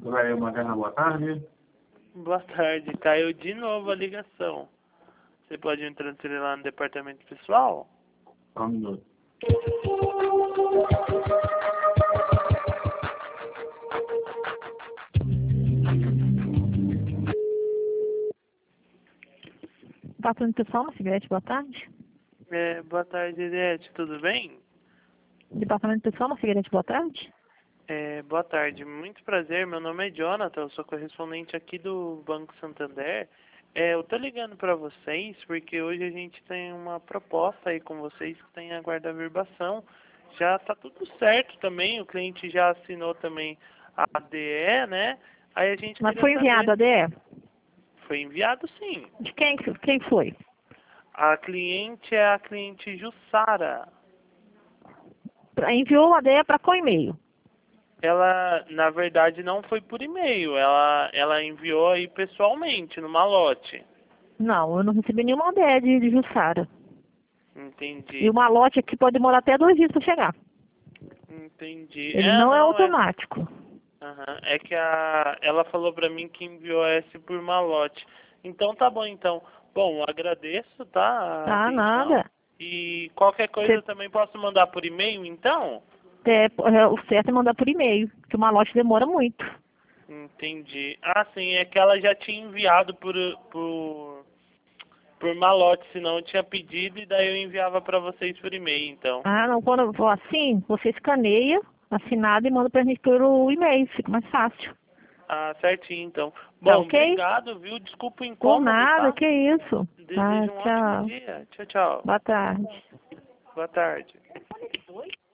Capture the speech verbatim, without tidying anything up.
Vai Magarra, boa tarde. Boa tarde, caiu de novo a ligação. Você pode me transferir lá no departamento pessoal? Só um minuto. Departamento pessoal, Marcigrete, boa tarde. É, boa tarde, Eliette, tudo bem? Departamento pessoal, Marcigrete, boa tarde. É, boa tarde, muito prazer, meu nome é Jonathan, eu sou correspondente aqui do Banco Santander. É, eu tô ligando para vocês porque hoje a gente tem uma proposta aí com vocês que tem a guarda-verbação. Já tá tudo certo também, o cliente já assinou também a A D E, né? Aí a gente Mas queria foi enviado saber... a D E? Foi enviado sim. De quem, quem foi? A cliente é a cliente Jussara. Enviou a D E para qual e-mail? Ela, na verdade, não foi por e-mail. Ela, ela enviou aí pessoalmente, no malote. Não, eu não recebi nenhuma D E de, de Jussara. Entendi. E o malote aqui pode demorar até dois dias para chegar. Entendi. Ele É, não é não, é... automático. Aham. É que a, ela falou pra mim que enviou esse por malote. Então tá bom, então. Bom, agradeço, tá? A Ah, atenção. nada. E qualquer coisa Cê, eu também posso mandar por e-mail, então? é, é, o certo é mandar por e-mail, que o malote demora muito. Entendi. Ah, sim, é que ela já tinha enviado por, por, por malote, senão eu tinha pedido e daí eu enviava para vocês por e-mail, então. Ah, não, quando eu vou assim, você escaneia, assinado e manda pra gente pelo e-mail, fica mais fácil. Ah, certinho, então. Tá Bom, ok? obrigado, viu? Desculpa o Por incômodo, nada, tá? que isso. Tá, Desejo um ótimo tchau. dia. Tchau, tchau. Boa tarde. Boa tarde.